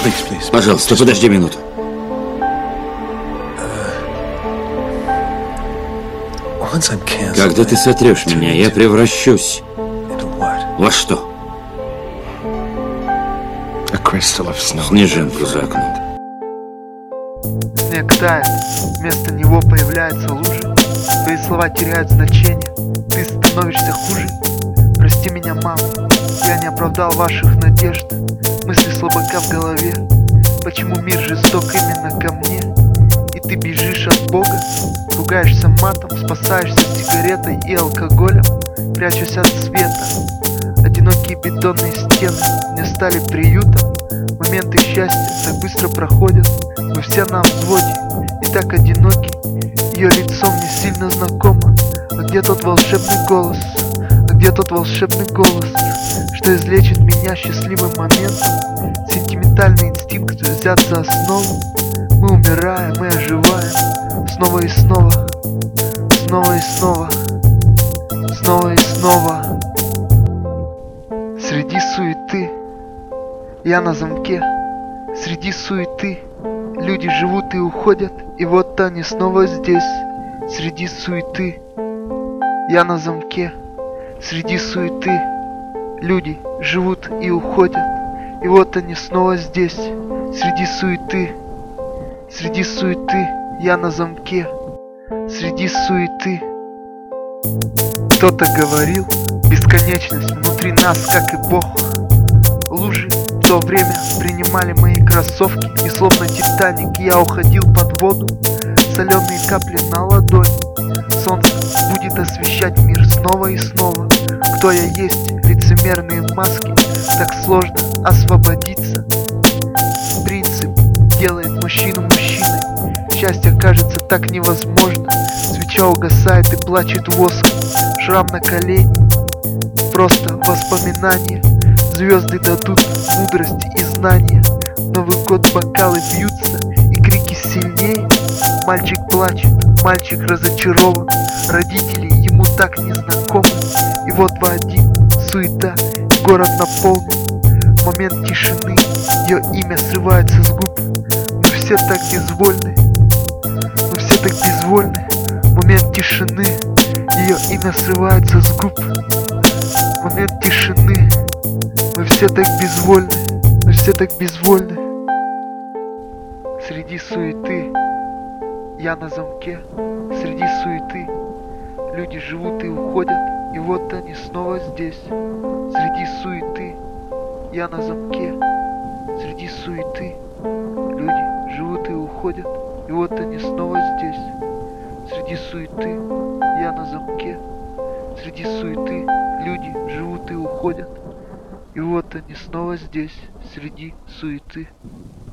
Пожалуйста, подожди минуту. Когда ты сотрешь меня, я превращусь во что? Снежинку за окном. Снег тает, вместо него появляется лужа. Твои слова теряют значение, ты становишься хуже. Прости меня, мама, я не оправдал ваших надежд. Мысли слабака в голове, почему мир жесток именно ко мне? И ты бежишь от Бога, ругаешься матом, спасаешься сигаретой и алкоголем, прячусь от света. Одинокие бетонные стены не стали приютом. Моменты счастья так быстро проходят, мы все на взводе и так одиноки. Ее лицо мне сильно знакомо. А где тот волшебный голос? А где тот волшебный голос, что излечит меня счастливым моментом? Сентиментальный инстинкт взят за основу. Мы умираем и оживаем снова и снова, снова и снова, снова и снова. Среди суеты я на замке, среди суеты люди живут и уходят, и вот они снова здесь. Среди суеты я на замке, среди суеты люди живут и уходят, и вот они снова здесь. Среди суеты я на замке, среди суеты. Кто-то говорил, бесконечность внутри нас, как и Бог. Лужи в то время принимали мои кроссовки, и словно Титаник я уходил под воду. Соленые капли на ладонь, солнце будет освещать мир снова и снова. Кто я есть, лицемерные маски, так сложно освободиться. Принцип делает мужчину мужчиной, счастье кажется так невозможно. Свеча угасает и плачет воск, шрам на колени, просто воспоминания. Звезды дадут мудрость и знания. Новый год бокалы бьются и крики сильнее. Мальчик плачет, мальчик разочарован, родители ему так незнакомы. И вот в один суета, город наполнен. Момент тишины, ее имя срывается с губ. Мы все так безвольны, мы все так безвольны. Момент тишины, ее имя срывается с губ. Момент тишины, мы все так безвольны, мы все так безвольны. Среди суеты я на замке, среди суеты люди живут и уходят, и вот они снова здесь. Среди суеты я на замке, среди суеты люди живут и уходят, и вот они снова здесь. Среди суеты я на замке, среди суеты люди живут и уходят, и вот они снова здесь, среди суеты.